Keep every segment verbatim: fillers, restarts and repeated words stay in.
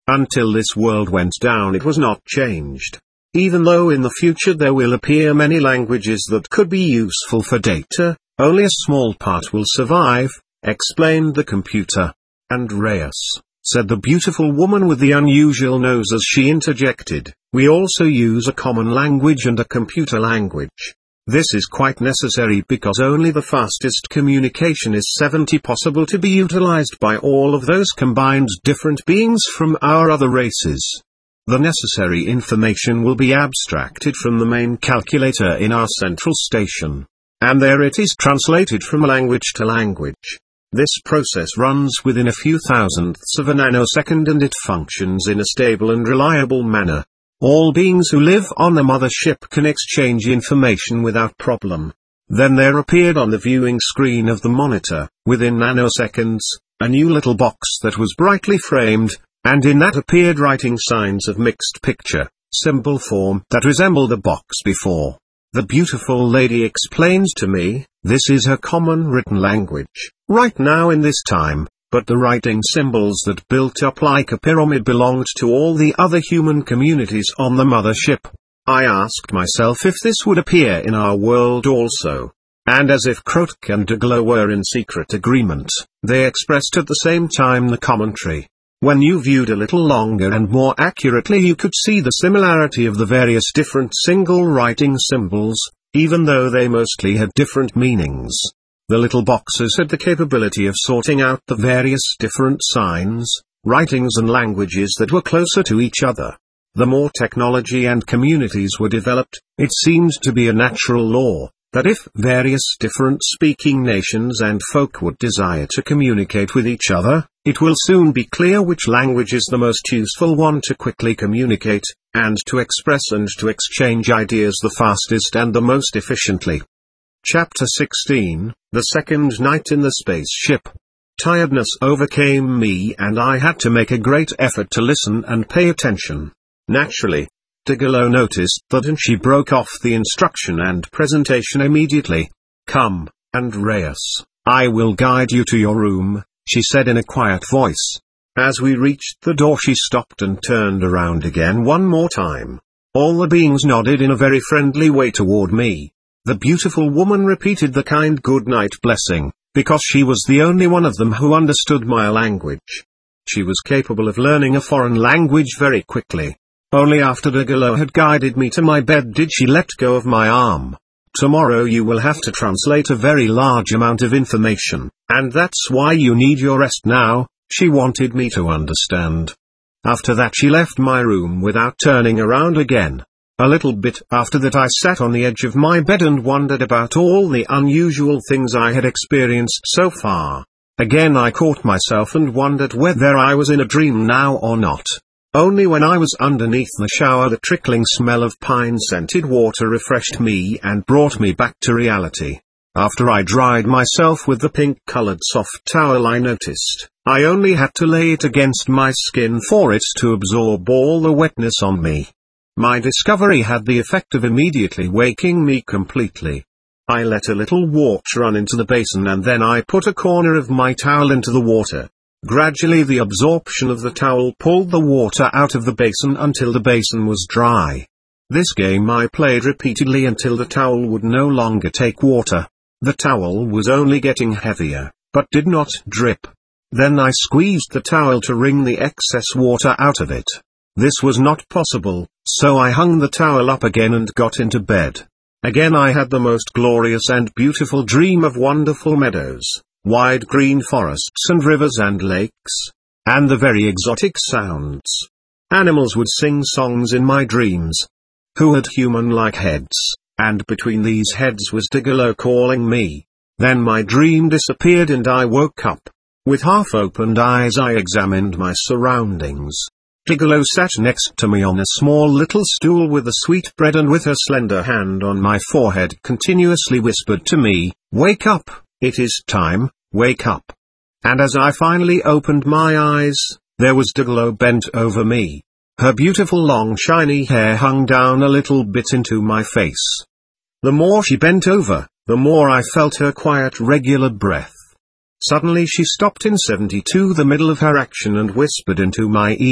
Until this world went down it was not changed. Even though in the future there will appear many languages that could be useful for data, only a small part will survive, explained the computer. Andreas, said the beautiful woman with the unusual nose as she interjected, we also use a common language and a computer language. This is quite necessary because only the fastest communication is seventy possible to be utilized by all of those combined different beings from our other races. The necessary information will be abstracted from the main calculator in our central station. And there it is translated from language to language. This process runs within a few thousandths of a nanosecond and it functions in a stable and reliable manner. All beings who live on the mothership can exchange information without problem. Then there appeared on the viewing screen of the monitor, within nanoseconds, a new little box that was brightly framed, and in that appeared writing signs of mixed picture, symbol form that resembled the box before. The beautiful lady explained to me, this is her common written language, right now in this time. But the writing symbols that built up like a pyramid belonged to all the other human communities on the mothership. I asked myself if this would appear in our world also. And as if Krotok and Diglo were in secret agreement, they expressed at the same time the commentary. When you viewed a little longer and more accurately you could see the similarity of the various different single writing symbols, even though they mostly had different meanings. The little boxes had the capability of sorting out the various different signs, writings and languages that were closer to each other. The more technology and communities were developed, it seemed to be a natural law, that if various different speaking nations and folk would desire to communicate with each other, it will soon be clear which language is the most useful one to quickly communicate, and to express and to exchange ideas the fastest and the most efficiently. Chapter sixteen, The Second Night in the Spaceship. Tiredness overcame me and I had to make a great effort to listen and pay attention. Naturally, Diglo noticed that and she broke off the instruction and presentation immediately. Come, Andreas, I will guide you to your room, she said in a quiet voice. As we reached the door she stopped and turned around again one more time. All the beings nodded in a very friendly way toward me. The beautiful woman repeated the kind good night blessing, because she was the only one of them who understood my language. She was capable of learning a foreign language very quickly. Only after Diglo had guided me to my bed did she let go of my arm. Tomorrow you will have to translate a very large amount of information, and that's why you need your rest now, she wanted me to understand. After that she left my room without turning around again. A little bit after that I sat on the edge of my bed and wondered about all the unusual things I had experienced so far. Again I caught myself and wondered whether I was in a dream now or not. Only when I was underneath the shower the trickling smell of pine-scented water refreshed me and brought me back to reality. After I dried myself with the pink-colored soft towel I noticed, I only had to lay it against my skin for it to absorb all the wetness on me. My discovery had the effect of immediately waking me completely. I let a little water run into the basin and then I put a corner of my towel into the water. Gradually the absorption of the towel pulled the water out of the basin until the basin was dry. This game I played repeatedly until the towel would no longer take water. The towel was only getting heavier, but did not drip. Then I squeezed the towel to wring the excess water out of it. This was not possible, so I hung the towel up again and got into bed. Again I had the most glorious and beautiful dream of wonderful meadows, wide green forests and rivers and lakes, and the very exotic sounds. Animals would sing songs in my dreams, who had human-like heads, and between these heads was Diglo calling me. Then my dream disappeared and I woke up. With half-opened eyes I examined my surroundings. Diglo sat next to me on a small little stool with a sweetbread and with her slender hand on my forehead continuously whispered to me, "Wake up, it is time, wake up." And as I finally opened my eyes, there was Diglo bent over me. Her beautiful long shiny hair hung down a little bit into my face. The more she bent over, the more I felt her quiet regular breath. Suddenly she stopped in seventy-two the middle of her action and whispered into my ear,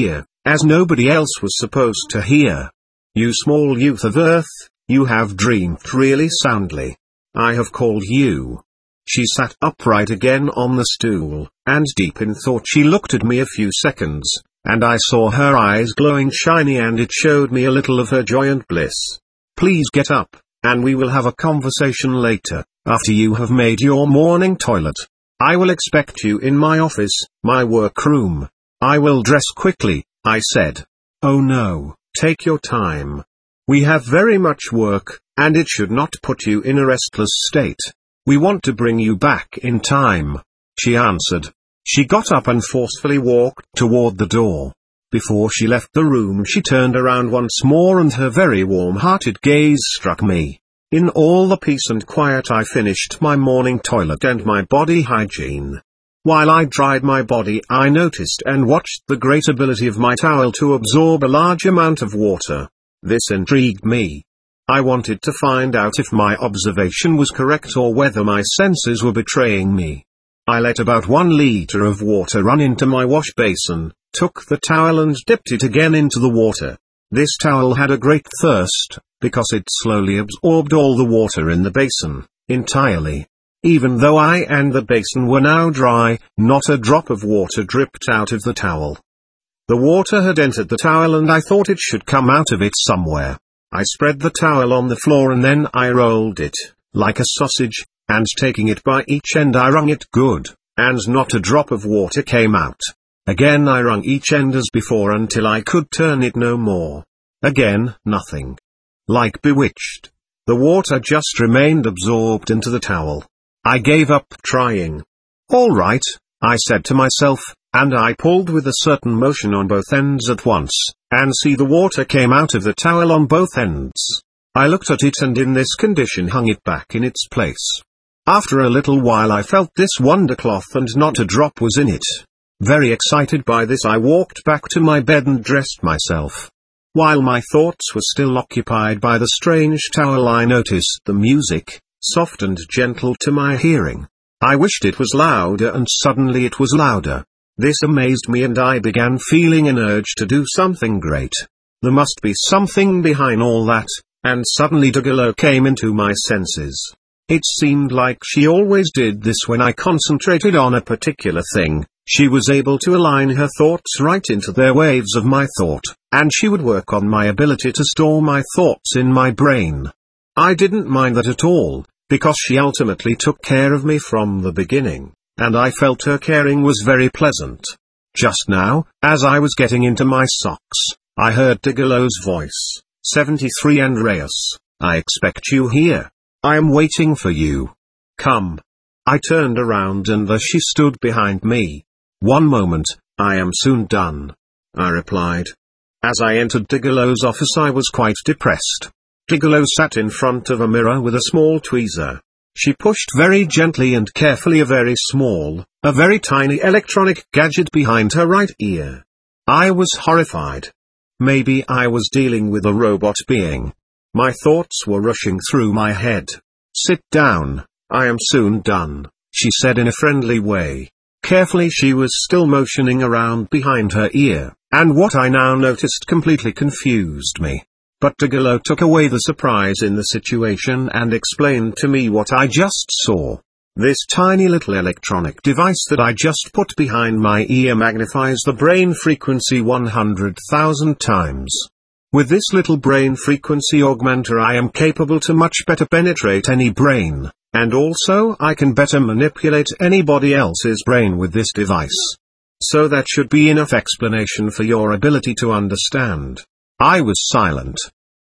as nobody else was supposed to hear. You small youth of Earth, you have dreamed really soundly. I have called you. She sat upright again on the stool, and deep in thought she looked at me a few seconds, and I saw her eyes glowing shiny, and it showed me a little of her joy and bliss. Please get up, and we will have a conversation later, after you have made your morning toilet. I will expect you in my office, my workroom. I will dress quickly, I said. Oh no, take your time. We have very much work, and it should not put you in a restless state. We want to bring you back in time, she answered. She got up and forcefully walked toward the door. Before she left the room she turned around once more, and her very warm-hearted gaze struck me. In all the peace and quiet I finished my morning toilet and my body hygiene. While I dried my body I noticed and watched the great ability of my towel to absorb a large amount of water. This intrigued me. I wanted to find out if my observation was correct or whether my senses were betraying me. I let about one liter of water run into my wash basin, took the towel and dipped it again into the water. This towel had a great thirst, because it slowly absorbed all the water in the basin, entirely. Even though I and the basin were now dry, not a drop of water dripped out of the towel. The water had entered the towel and I thought it should come out of it somewhere. I spread the towel on the floor and then I rolled it, like a sausage, and taking it by each end I wrung it good, and not a drop of water came out. Again I wrung each end as before until I could turn it no more. Again, nothing. Like bewitched. The water just remained absorbed into the towel. I gave up trying. All right, I said to myself, and I pulled with a certain motion on both ends at once, and see the water came out of the towel on both ends. I looked at it and in this condition hung it back in its place. After a little while I felt this wonder cloth and not a drop was in it. Very excited by this I walked back to my bed and dressed myself. While my thoughts were still occupied by the strange towel I noticed the music, soft and gentle to my hearing. I wished it was louder and suddenly it was louder. This amazed me and I began feeling an urge to do something great. There must be something behind all that, and suddenly Digolo came into my senses. It seemed like she always did this when I concentrated on a particular thing. She was able to align her thoughts right into their waves of my thought, and she would work on my ability to store my thoughts in my brain. I didn't mind that at all, because she ultimately took care of me from the beginning, and I felt her caring was very pleasant. Just now, as I was getting into my socks, I heard Digolo's voice. seventy-three Andreas, I expect you here. I am waiting for you. Come. I turned around and there she stood behind me. One moment, I am soon done, I replied. As I entered Digolo's office I was quite depressed. Digolo sat in front of a mirror with a small tweezer. She pushed very gently and carefully a very small, a very tiny electronic gadget behind her right ear. I was horrified. Maybe I was dealing with a robot being. My thoughts were rushing through my head. Sit down, I am soon done, she said in a friendly way. Carefully she was still motioning around behind her ear, and what I now noticed completely confused me. But Digolo took away the surprise in the situation and explained to me what I just saw. This tiny little electronic device that I just put behind my ear magnifies the brain frequency one hundred thousand times. With this little brain frequency augmenter I am capable to much better penetrate any brain, and also I can better manipulate anybody else's brain with this device. So that should be enough explanation for your ability to understand. I was silent.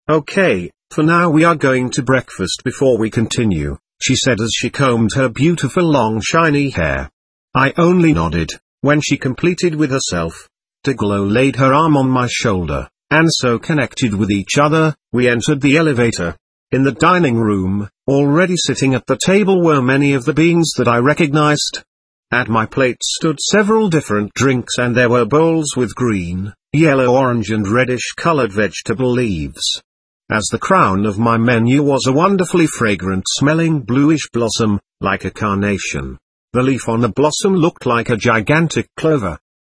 Okay, for now we are going to breakfast before we continue, she said as she combed her beautiful long shiny hair. I only nodded. When she completed with herself, Digolo laid her arm on my shoulder, and so connected with each other, we entered the elevator. In the dining room, already sitting at the table were many of the beings that I recognized. At my plate stood several different drinks and there were bowls with green, yellow, orange and reddish-colored vegetable leaves. As the crown of my menu was a wonderfully fragrant-smelling bluish blossom, like a carnation. The leaf on the blossom looked like a gigantic clover.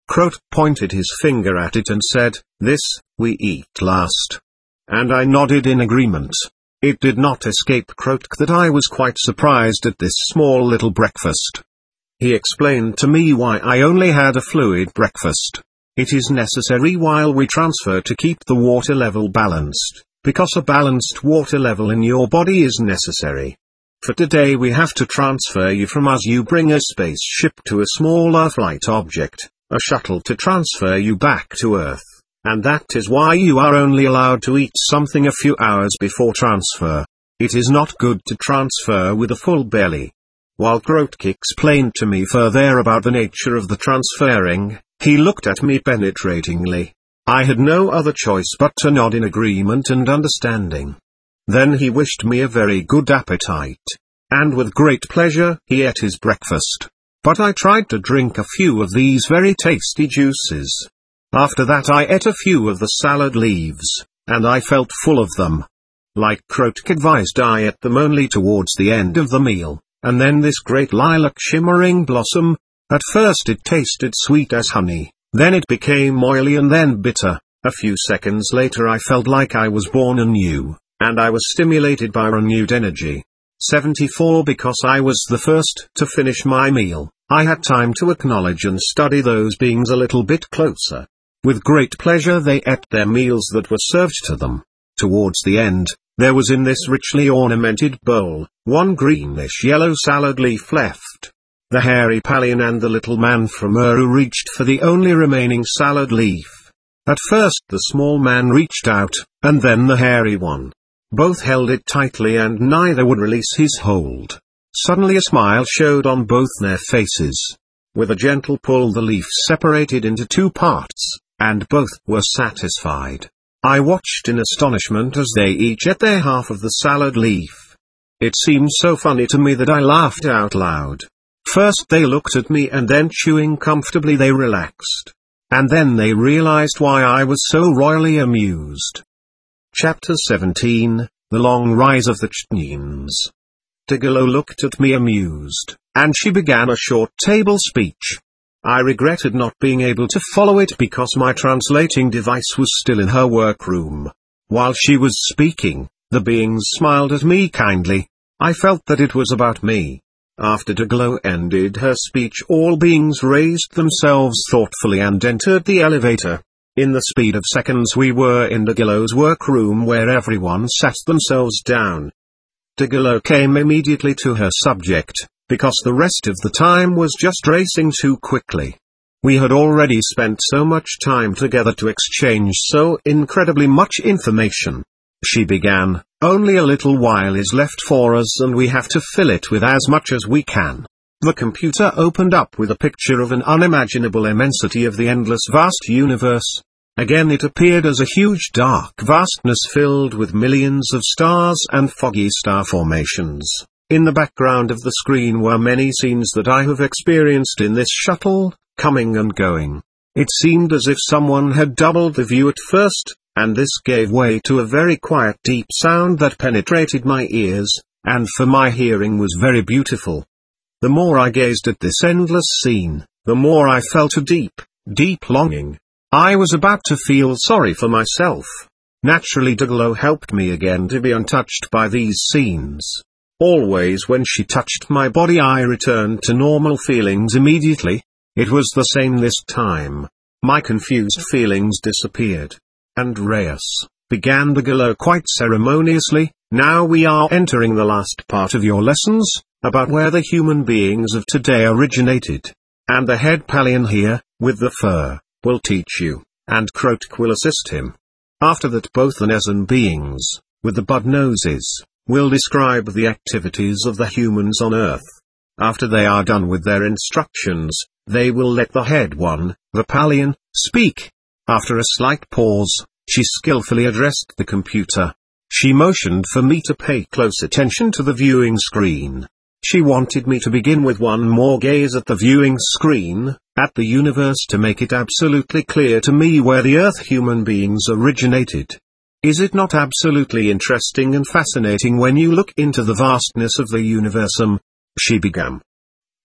Krotuk pointed his finger at it and said, "This, we eat last." And I nodded in agreement. It did not escape Krotuk that I was quite surprised at this small little breakfast. He explained to me why I only had a fluid breakfast. It is necessary while we transfer to keep the water level balanced, because a balanced water level in your body is necessary. For today we have to transfer you from us. You bring a spaceship to a small Earth-like object, a shuttle to transfer you back to Earth, and that is why you are only allowed to eat something a few hours before transfer. It is not good to transfer with a full belly. While Krotuk explained to me further about the nature of the transferring, he looked at me penetratingly. I had no other choice but to nod in agreement and understanding. Then he wished me a very good appetite, and with great pleasure he ate his breakfast. But I tried to drink a few of these very tasty juices. After that I ate a few of the salad leaves, and I felt full of them. Like Krotuk advised, I ate them only towards the end of the meal, and then this great lilac shimmering blossom. At first it tasted sweet as honey, then it became oily and then bitter. A few seconds later I felt like I was born anew, and I was stimulated by renewed energy. seventy-four Because I was the first to finish my meal, I had time to acknowledge and study those beings a little bit closer. With great pleasure they ate their meals that were served to them. Towards the end, there was in this richly ornamented bowl, one greenish-yellow salad leaf left. The hairy Palian and the little man from Uru reached for the only remaining salad leaf. At first the small man reached out, and then the hairy one. Both held it tightly and neither would release his hold. Suddenly a smile showed on both their faces. With a gentle pull the leaf separated into two parts, and both were satisfied. I watched in astonishment as they each ate their half of the salad leaf. It seemed so funny to me that I laughed out loud. First they looked at me and then chewing comfortably they relaxed. And then they realized why I was so royally amused. Chapter seventeen, The Long Rise of the Chetnians. Digalo looked at me amused, and she began a short table speech. I regretted not being able to follow it because my translating device was still in her workroom. While she was speaking, the beings smiled at me kindly. I felt that it was about me. After Digalo ended her speech, all beings raised themselves thoughtfully and entered the elevator. In the speed of seconds we were in Digalo's workroom where everyone sat themselves down. Digalo came immediately to her subject, because the rest of the time was just racing too quickly. We had already spent so much time together to exchange so incredibly much information. She began, "Only a little while is left for us and we have to fill it with as much as we can." The computer opened up with a picture of an unimaginable immensity of the endless vast universe. Again it appeared as a huge dark vastness filled with millions of stars and foggy star formations. In the background of the screen were many scenes that I have experienced in this shuttle, coming and going. It seemed as if someone had doubled the view at first, and this gave way to a very quiet deep sound that penetrated my ears, and for my hearing was very beautiful. The more I gazed at this endless scene, the more I felt a deep, deep longing. I was about to feel sorry for myself. Naturally Digalo helped me again to be untouched by these scenes. Always when she touched my body I returned to normal feelings immediately. It was the same this time. My confused feelings disappeared. "Andreas," began Digalo quite ceremoniously, "now we are entering the last part of your lessons, about where the human beings of today originated. And the head Palian here, with the fur, will teach you, and Krotuk will assist him. After that both the Nezan beings, with the bud noses, will describe the activities of the humans on Earth. After they are done with their instructions, they will let the head one, the Palian, speak." After a slight pause, she skillfully addressed the computer. She motioned for me to pay close attention to the viewing screen. She wanted me to begin with one more gaze at the viewing screen, at the universe, to make it absolutely clear to me where the Earth human beings originated. Is it not absolutely interesting and fascinating when you look into the vastness of the universum? She began.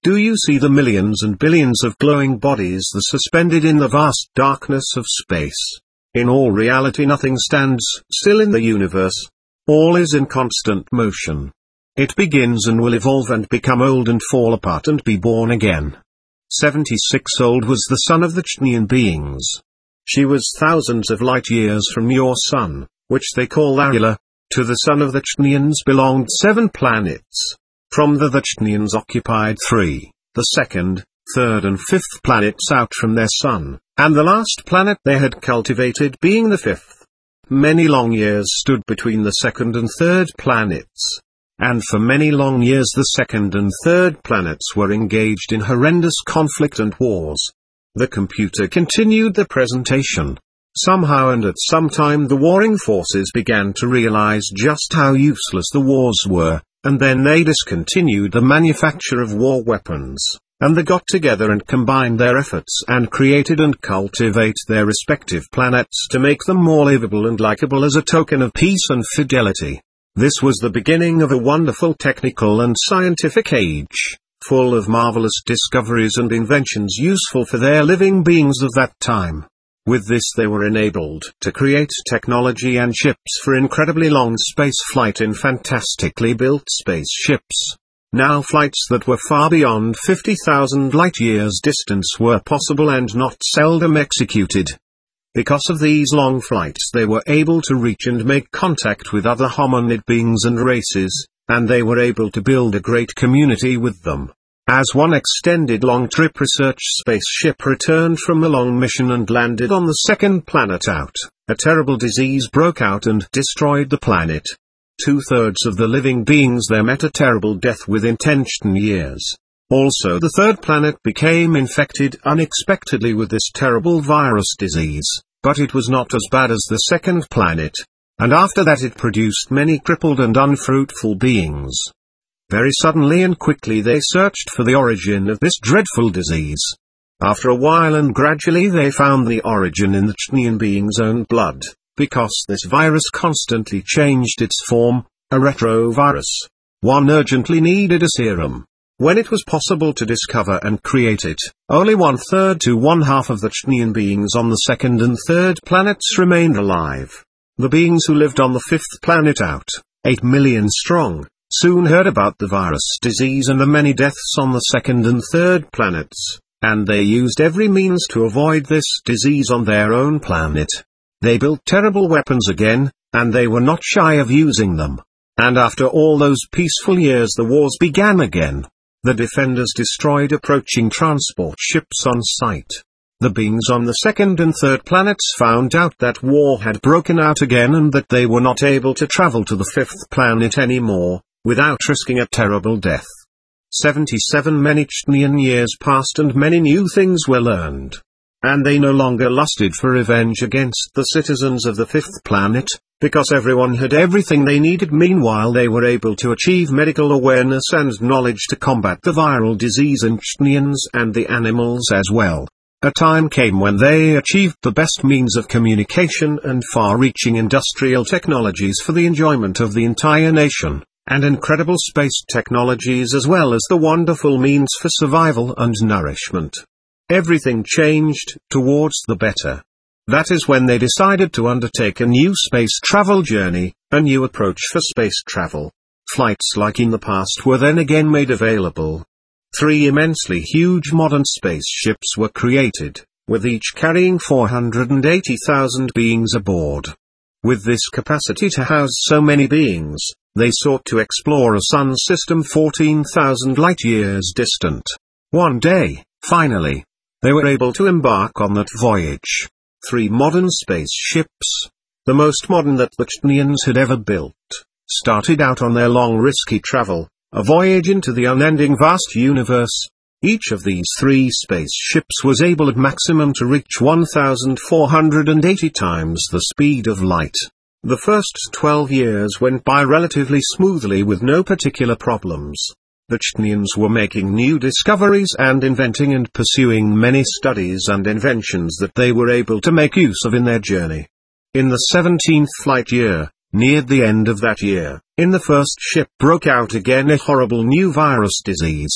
Do you see the millions and billions of glowing bodies that are suspended in the vast darkness of space? In all reality nothing stands still in the universe. All is in constant motion. It begins and will evolve and become old and fall apart and be born again. seventy-six old was the son of the Chthonian beings. She was thousands of light years from your sun, which they call Arula. To the son of the Chthonians belonged seven planets. From the the Chthonians occupied three, the second, third and fifth planets out from their sun, and the last planet they had cultivated being the fifth. Many long years stood between the second and third planets. And for many long years the second and third planets were engaged in horrendous conflict and wars. The computer continued the presentation. Somehow and at some time the warring forces began to realize just how useless the wars were, and then they discontinued the manufacture of war weapons, and they got together and combined their efforts and created and cultivate their respective planets to make them more livable and likable as a token of peace and fidelity. This was the beginning of a wonderful technical and scientific age, full of marvelous discoveries and inventions useful for their living beings of that time. With this they were enabled to create technology and ships for incredibly long space flight in fantastically built spaceships. Now flights that were far beyond fifty thousand light-years distance were possible and not seldom executed. Because of these long flights they were able to reach and make contact with other hominid beings and races, and they were able to build a great community with them. As one extended long-trip research spaceship returned from a long mission and landed on the second planet out, a terrible disease broke out and destroyed the planet. Two-thirds of the living beings there met a terrible death within ten years. Also the third planet became infected unexpectedly with this terrible virus disease, but it was not as bad as the second planet. And after that it produced many crippled and unfruitful beings. Very suddenly and quickly they searched for the origin of this dreadful disease. After a while and gradually they found the origin in the Chthonian being's own blood, because this virus constantly changed its form, a retrovirus. One urgently needed a serum. When it was possible to discover and create it, only one-third to one-half of the Chthonian beings on the second and third planets remained alive. The beings who lived on the fifth planet out, eight million strong, soon heard about the virus disease and the many deaths on the second and third planets, and they used every means to avoid this disease on their own planet. They built terrible weapons again, and they were not shy of using them. And after all those peaceful years the wars began again. The defenders destroyed approaching transport ships on sight. The beings on the second and third planets found out that war had broken out again and that they were not able to travel to the fifth planet anymore, without risking a terrible death. Seventy-seven many Chthonian years passed and many new things were learned. And they no longer lusted for revenge against the citizens of the fifth planet, because everyone had everything they needed. Meanwhile they were able to achieve medical awareness and knowledge to combat the viral disease in Chthonians and the animals as well. A time came when they achieved the best means of communication and far-reaching industrial technologies for the enjoyment of the entire nation, and incredible space technologies as well as the wonderful means for survival and nourishment. Everything changed towards the better. That is when they decided to undertake a new space travel journey, a new approach for space travel. Flights like in the past were then again made available. Three immensely huge modern spaceships were created, with each carrying four hundred eighty thousand beings aboard. With this capacity to house so many beings, they sought to explore a sun system fourteen thousand light-years distant. One day, finally, they were able to embark on that voyage. Three modern spaceships, the most modern that the Chthonians had ever built, started out on their long risky travel, a voyage into the unending vast universe. Each of these three spaceships was able at maximum to reach one thousand four hundred eighty times the speed of light. The first twelve years went by relatively smoothly with no particular problems. The Chthonians were making new discoveries and inventing and pursuing many studies and inventions that they were able to make use of in their journey. In the seventeenth flight year, near the end of that year, in the first ship broke out again a horrible new virus disease.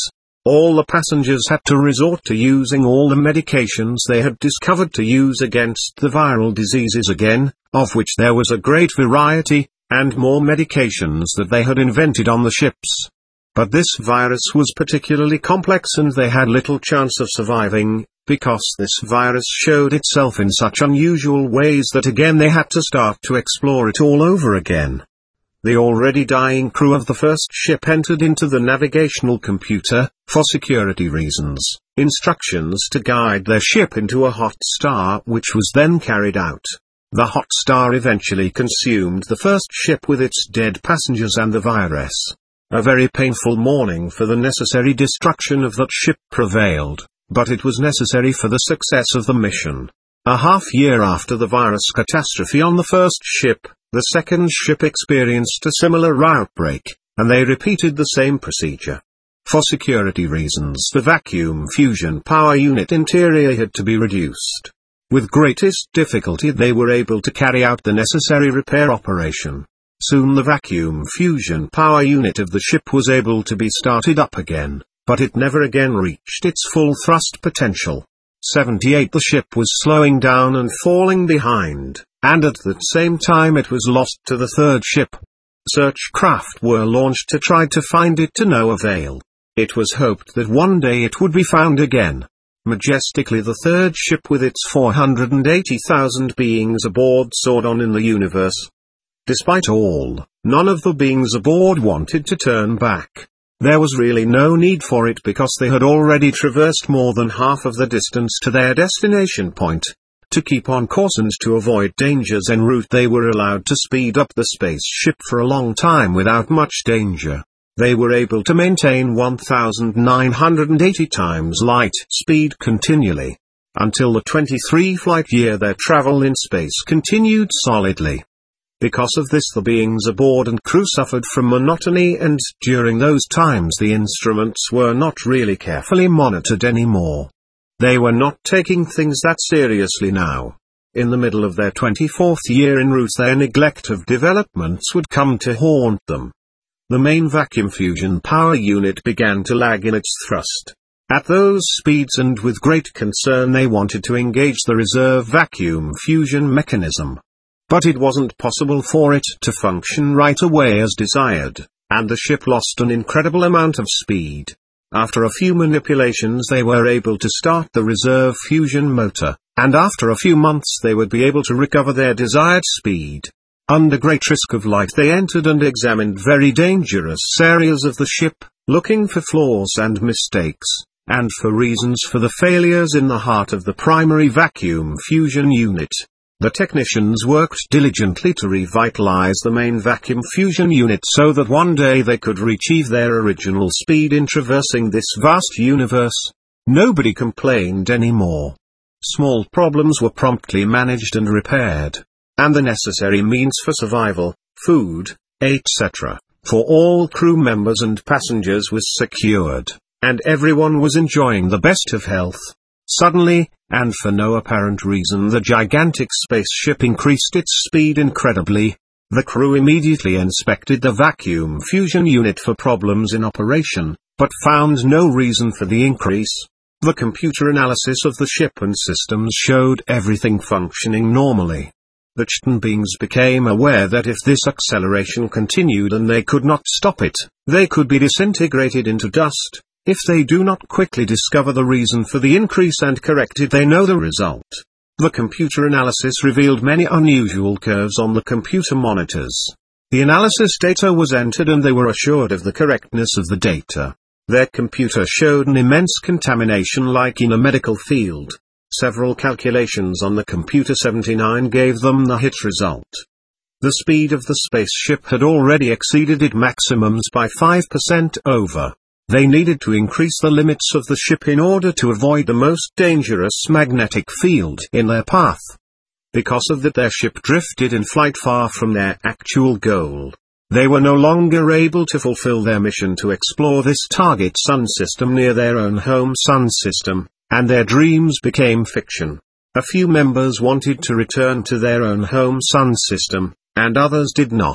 All the passengers had to resort to using all the medications they had discovered to use against the viral diseases again, of which there was a great variety, and more medications that they had invented on the ships. But this virus was particularly complex and they had little chance of surviving, because this virus showed itself in such unusual ways that again they had to start to explore it all over again. The already dying crew of the first ship entered into the navigational computer, for security reasons, instructions to guide their ship into a hot star which was then carried out. The hot star eventually consumed the first ship with its dead passengers and the virus. A very painful morning for the necessary destruction of that ship prevailed, but it was necessary for the success of the mission. A half year after the virus catastrophe on the first ship, the second ship experienced a similar outbreak, and they repeated the same procedure. For security reasons, the vacuum fusion power unit interior had to be reduced. With greatest difficulty they were able to carry out the necessary repair operation. Soon the vacuum fusion power unit of the ship was able to be started up again, but it never again reached its full thrust potential. seventy-eight The ship was slowing down and falling behind, and at the same time it was lost to the third ship. Search craft were launched to try to find it to no avail. It was hoped that one day it would be found again. Majestically the third ship with its four hundred eighty thousand beings aboard soared on in the universe. Despite all, none of the beings aboard wanted to turn back. There was really no need for it because they had already traversed more than half of the distance to their destination point. To keep on course and to avoid dangers en route they were allowed to speed up the spaceship for a long time without much danger. They were able to maintain one thousand nine hundred eighty times light speed continually. Until the twenty-three flight year their travel in space continued solidly. Because of this the beings aboard and crew suffered from monotony, and during those times the instruments were not really carefully monitored anymore. They were not taking things that seriously now. In the middle of their twenty-fourth year en route their neglect of developments would come to haunt them. The main vacuum fusion power unit began to lag in its thrust. At those speeds and with great concern they wanted to engage the reserve vacuum fusion mechanism. But it wasn't possible for it to function right away as desired, and the ship lost an incredible amount of speed. After a few manipulations they were able to start the reserve fusion motor, and after a few months they would be able to recover their desired speed. Under great risk of light they entered and examined very dangerous areas of the ship, looking for flaws and mistakes, and for reasons for the failures in the heart of the primary vacuum fusion unit. The technicians worked diligently to revitalize the main vacuum fusion unit so that one day they could retrieve their original speed in traversing this vast universe. Nobody complained anymore. Small problems were promptly managed and repaired, and the necessary means for survival, food, et cetera, for all crew members and passengers was secured, and everyone was enjoying the best of health. Suddenly, and for no apparent reason, the gigantic spaceship increased its speed incredibly. The crew immediately inspected the vacuum fusion unit for problems in operation, but found no reason for the increase. The computer analysis of the ship and systems showed everything functioning normally. The Chitin beings became aware that if this acceleration continued and they could not stop it, they could be disintegrated into dust. If they do not quickly discover the reason for the increase and correct it, they know the result. The computer analysis revealed many unusual curves on the computer monitors. The analysis data was entered and they were assured of the correctness of the data. Their computer showed an immense contamination like in a medical field. Several calculations on the computer seventy-nine gave them the hit result. The speed of the spaceship had already exceeded its maximums by five percent over. They needed to increase the limits of the ship in order to avoid the most dangerous magnetic field in their path. Because of that their ship drifted in flight far from their actual goal. They were no longer able to fulfill their mission to explore this target sun system near their own home sun system, and their dreams became fiction. A few members wanted to return to their own home sun system, and others did not.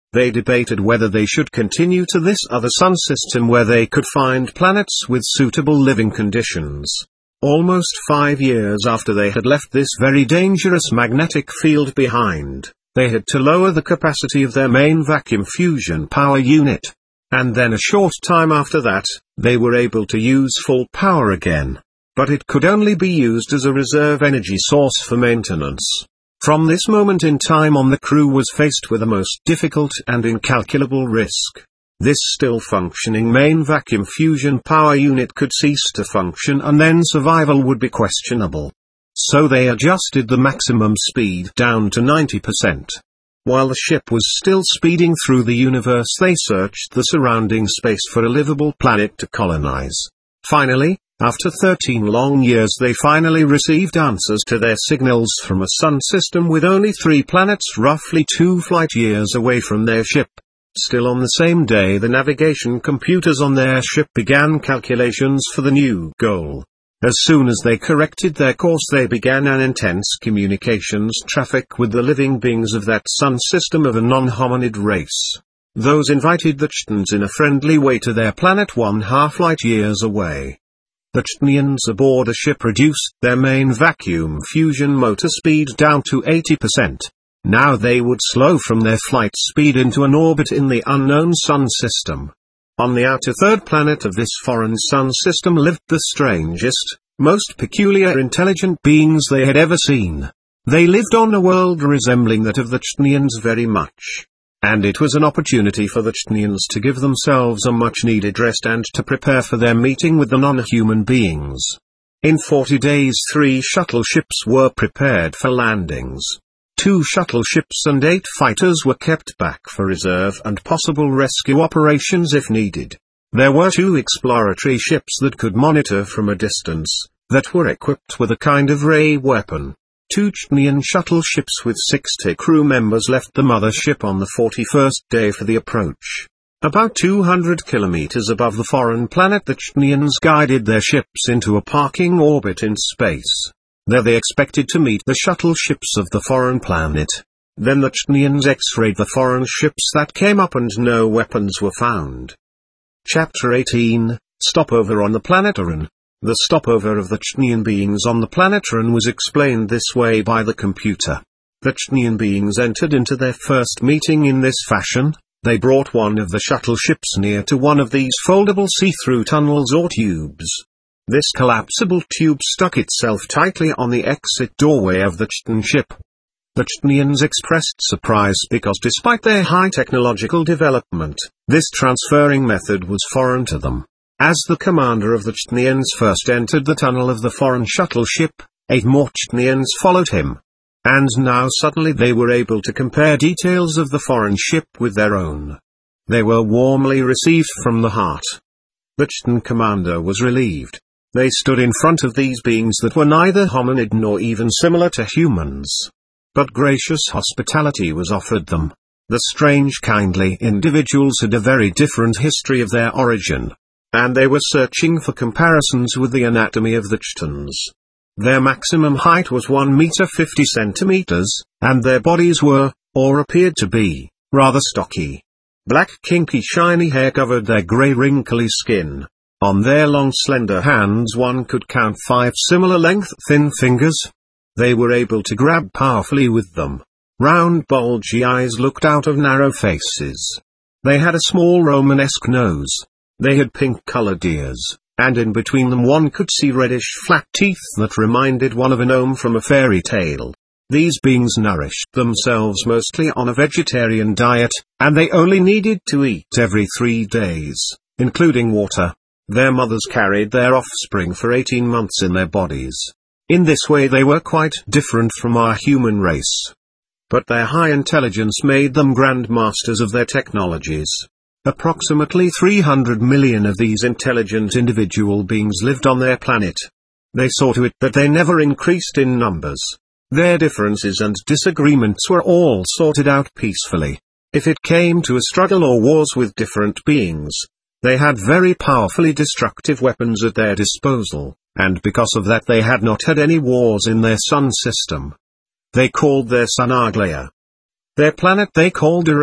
They debated whether they should continue to this other sun system where they could find planets with suitable living conditions. Almost five years after they had left this very dangerous magnetic field behind, they had to lower the capacity of their main vacuum fusion power unit. And then a short time after that, they were able to use full power again. But it could only be used as a reserve energy source for maintenance. From this moment in time on, the crew was faced with a most difficult and incalculable risk. This still functioning main vacuum fusion power unit could cease to function, and then survival would be questionable. So they adjusted the maximum speed down to ninety percent. While the ship was still speeding through the universe, they searched the surrounding space for a livable planet to colonize. Finally, after thirteen long years, they finally received answers to their signals from a sun system with only three planets roughly two flight years away from their ship. Still on the same day, the navigation computers on their ship began calculations for the new goal. As soon as they corrected their course, they began an intense communications traffic with the living beings of that sun system of a non-hominid race. Those invited the Chthons in a friendly way to their planet one half light years away. The Chthonians aboard a ship reduced their main vacuum fusion motor speed down to eighty percent. Now they would slow from their flight speed into an orbit in the unknown sun system. On the outer third planet of this foreign sun system lived the strangest, most peculiar intelligent beings they had ever seen. They lived on a world resembling that of the Chthonians very much. And it was an opportunity for the Chthonians to give themselves a much-needed rest and to prepare for their meeting with the non-human beings. In forty days, three shuttle ships were prepared for landings. Two shuttle ships and eight fighters were kept back for reserve and possible rescue operations if needed. There were two exploratory ships that could monitor from a distance, that were equipped with a kind of ray weapon. Two Chthonian shuttle ships with sixty crew members left the mother ship on the forty-first day for the approach. About two hundred kilometers above the foreign planet, the Chthonians guided their ships into a parking orbit in space. There they expected to meet the shuttle ships of the foreign planet. Then the Chthonians x-rayed the foreign ships that came up and no weapons were found. Chapter eighteen, Stopover on the planet Aran. The stopover of the Chthonian beings on the planet Aran was explained this way by the computer. The Chthonian beings entered into their first meeting in this fashion. They brought one of the shuttle ships near to one of these foldable see-through tunnels or tubes. This collapsible tube stuck itself tightly on the exit doorway of the Chthon ship. The Chthonians expressed surprise because despite their high technological development, this transferring method was foreign to them. As the commander of the Chthonians first entered the tunnel of the foreign shuttle ship, eight more Chthonians followed him. And now suddenly they were able to compare details of the foreign ship with their own. They were warmly received from the heart. The Chthon commander was relieved. They stood in front of these beings that were neither hominid nor even similar to humans. But gracious hospitality was offered them. The strange kindly individuals had a very different history of their origin. And they were searching for comparisons with the anatomy of the Chthons. Their maximum height was one meter fifty centimeters, and their bodies were, or appeared to be, rather stocky. Black kinky shiny hair covered their grey wrinkly skin. On their long slender hands one could count five similar length thin fingers. They were able to grab powerfully with them. Round bulgy eyes looked out of narrow faces. They had a small Romanesque nose. They had pink-colored ears, and in between them one could see reddish flat teeth that reminded one of a gnome from a fairy tale. These beings nourished themselves mostly on a vegetarian diet, and they only needed to eat every three days, including water. Their mothers carried their offspring for eighteen months in their bodies. In this way they were quite different from our human race. But their high intelligence made them grand masters of their technologies. Approximately three hundred million of these intelligent individual beings lived on their planet. They saw to it that they never increased in numbers. Their differences and disagreements were all sorted out peacefully. If it came to a struggle or wars with different beings, they had very powerfully destructive weapons at their disposal, and because of that they had not had any wars in their sun system. They called their sun Arglaya. Their planet they called Aran,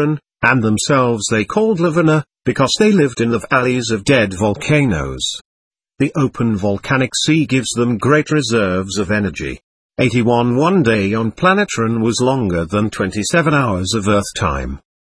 and themselves they called Lavana, because they lived in the valleys of dead volcanoes. The open volcanic sea gives them great reserves of energy. eighty-one One day on Planetron was longer than twenty-seven hours of Earth time.